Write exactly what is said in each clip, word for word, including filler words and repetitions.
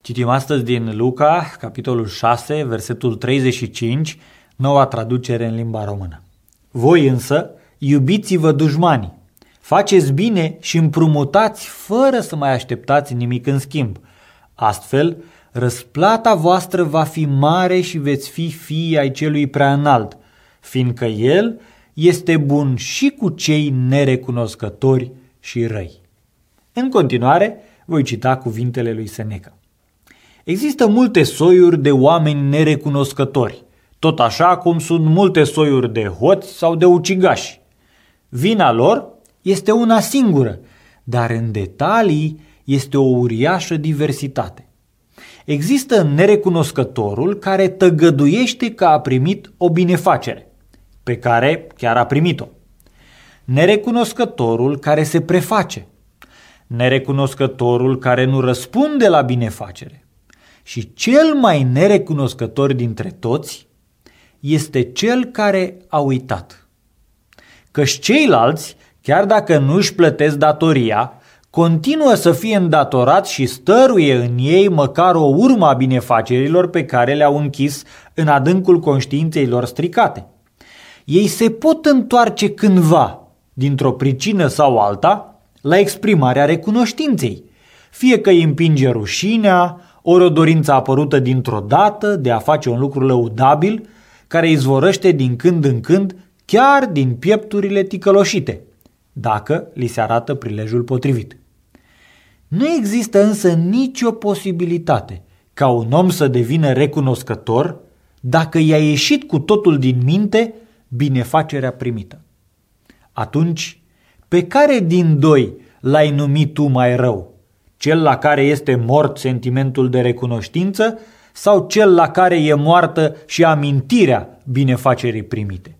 Citim astăzi din Luca, capitolul șase, versetul treizeci și cinci, noua traducere în limba română. Voi însă, iubiți-vă dușmanii, faceți bine și împrumutați fără să mai așteptați nimic în schimb. Astfel, răsplata voastră va fi mare și veți fi fii ai celui prea înalt, fiindcă El este bun și cu cei nerecunoscători și răi. În continuare, voi cita cuvintele lui Seneca. Există multe soiuri de oameni nerecunoscători, tot așa cum sunt multe soiuri de hoți sau de ucigași. Vina lor este una singură, dar în detalii este o uriașă diversitate. Există nerecunoscătorul care tăgăduiește că a primit o binefacere, pe care chiar a primit-o. Nerecunoscătorul care se preface. Nerecunoscătorul care nu răspunde la binefacere. Și cel mai nerecunoscător dintre toți este cel care a uitat. Căci ceilalți, chiar dacă nu își plătesc datoria, continuă să fie îndatorați și stăruie în ei măcar o urmă a binefacerilor pe care le-au închis în adâncul conștiinței lor stricate. Ei se pot întoarce cândva, dintr-o pricină sau alta, la exprimarea recunoștinței, fie că îi împinge rușinea, ori o dorință apărută dintr-o dată de a face un lucru lăudabil, care izvorăște din când în când chiar din piepturile ticăloșite, dacă li se arată prilejul potrivit. Nu există însă nicio posibilitate ca un om să devină recunoscător dacă i-a ieșit cu totul din minte binefacerea primită. Atunci, pe care din doi l-ai numit tu mai rău? Cel la care este mort sentimentul de recunoștință sau cel la care e moartă și amintirea binefacerii primite?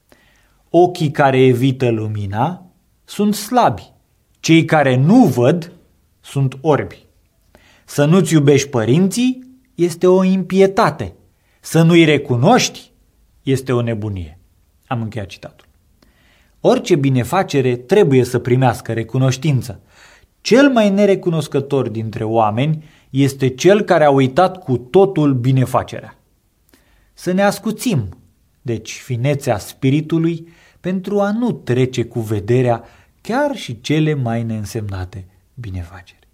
Ochii care evită lumina sunt slabi, cei care nu văd sunt orbi. Să nu-ți iubești părinții este o impietate, să nu-i recunoști este o nebunie. Am încheiat citatul. Orice binefacere trebuie să primească recunoștință. Cel mai nerecunoscător dintre oameni este cel care a uitat cu totul binefacerea. Să ne ascuțim, deci, finețea spiritului pentru a nu trece cu vederea chiar și cele mai neînsemnate binefaceri.